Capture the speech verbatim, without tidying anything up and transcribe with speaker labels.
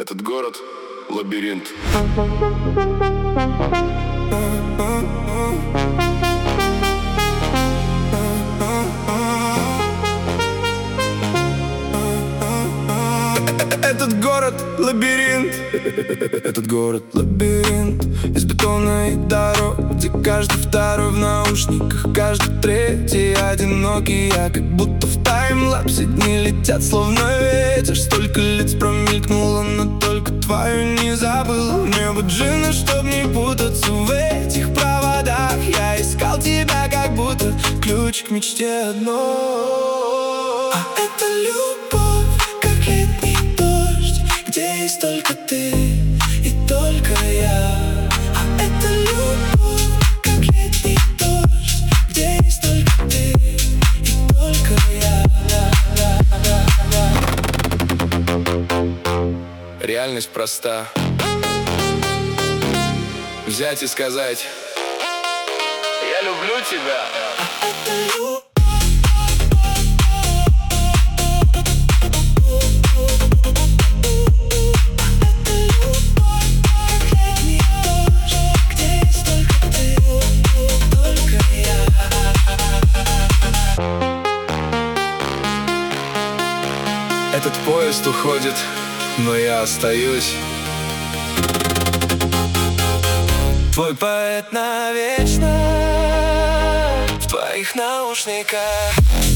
Speaker 1: Этот город — лабиринт.
Speaker 2: Этот город — лабиринт. Этот город — лабиринт из бетона и дорог, где каждый второй в наушниках, каждый третий одинокий. Я как будто в таймлапсе, дни летят словно ветер. Столько лиц промелькнуло, но только твою не забыл. Небо джина, чтоб не путаться в этих проводах. Я искал тебя, как будто ключ к мечте одно. А это любовь, как летний дождь, где есть только ты и только я. А это любовь, как летний дождь, где есть только ты и только я.
Speaker 1: Реальность проста. Взять и сказать: я люблю тебя.
Speaker 2: А это любовь.
Speaker 1: Этот поезд уходит, но я остаюсь.
Speaker 2: Твой поэт навечно в твоих наушниках.